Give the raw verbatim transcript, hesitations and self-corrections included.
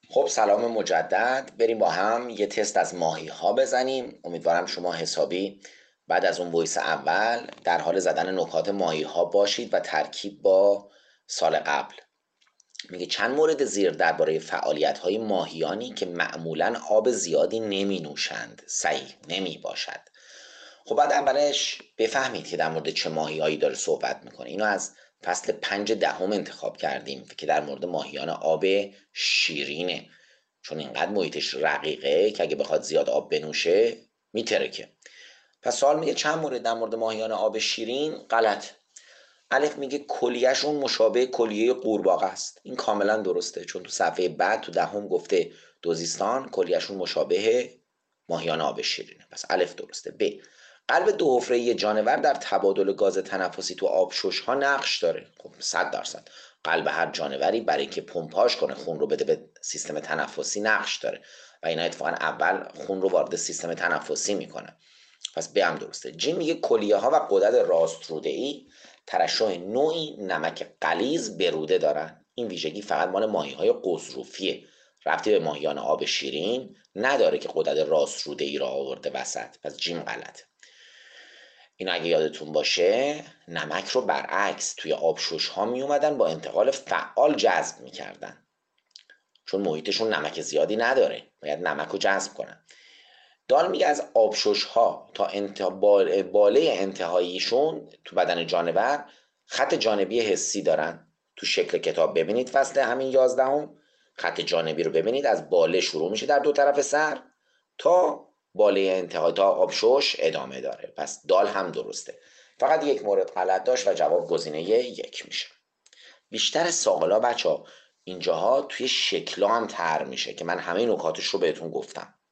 خب سلام مجدد. بریم با هم یه تست از ماهی ها بزنیم. امیدوارم شما حسابی بعد از اون وایس اول در حال زدن نکات ماهی ها باشید و ترکیب با سال قبل. میگه چند مورد زیر درباره فعالیت های ماهیانی که معمولا آب زیادی نمی نوشند صحیح نمی باشد. خب بعد اولش بفهمید که در مورد چه ماهیهایی داره صحبت میکنه. اینو از فصل پنج دهم انتخاب کردیم که در مورد ماهیان آب شیرینه، چون اینقدر محیطش رقیقه که اگه بخواد زیاد آب بنوشه میترکه. پس سوال میگه چند مورد در مورد ماهیان آب شیرین غلط. الف میگه کلیهشون مشابه کلیه قورباغه است. این کاملا درسته، چون تو صفحه بعد تو دهم گفته دوزیستان کلیهشون مشابه ماهیان آب شیرینه. پس الف درسته. ب قلب دو حفره جانور در تبادل گاز تنفسی تو آبشش ها نقش داره. خب صد درصد قلب هر جانوری برای اینکه پمپاژ کنه خون رو بده به سیستم تنفسی نقش داره و اینا اتفاقا اول خون رو وارد سیستم تنفسی میکنه. پس ب هم درسته. جیم میگه کلیه ها و غدد راست روده ای ترشح نوعی نمک غلیظ بروده دارن. این ویژگی فقط مال ماهی های قزروفیه، ربطی به ماهیان آب شیرین نداره که غدد راست روده ای را آورده وسط. پس جیم غلطه. این اگه یادتون باشه نمک رو برعکس توی آبشش ها می اومدن با انتقال فعال جذب میکردن، چون محیطشون نمک زیادی نداره، باید نمک رو جذب کنن. دال میگه از آبشش ها تا انتها باله انتهاییشون تو بدن جانور خط جانبی حسی دارن. تو شکل کتاب ببینید فصل همین یازدهم خط جانبی رو ببینید، از باله شروع میشه در دو طرف سر تا باله انتهای تا آبشش ادامه داره. پس دال هم درسته. فقط یک مورد غلط داشت و جواب گزینه یک میشه. بیشتر سوالا بچه ها اینجاها توی شکلا هم طرح میشه که من همه نکاتش رو بهتون گفتم.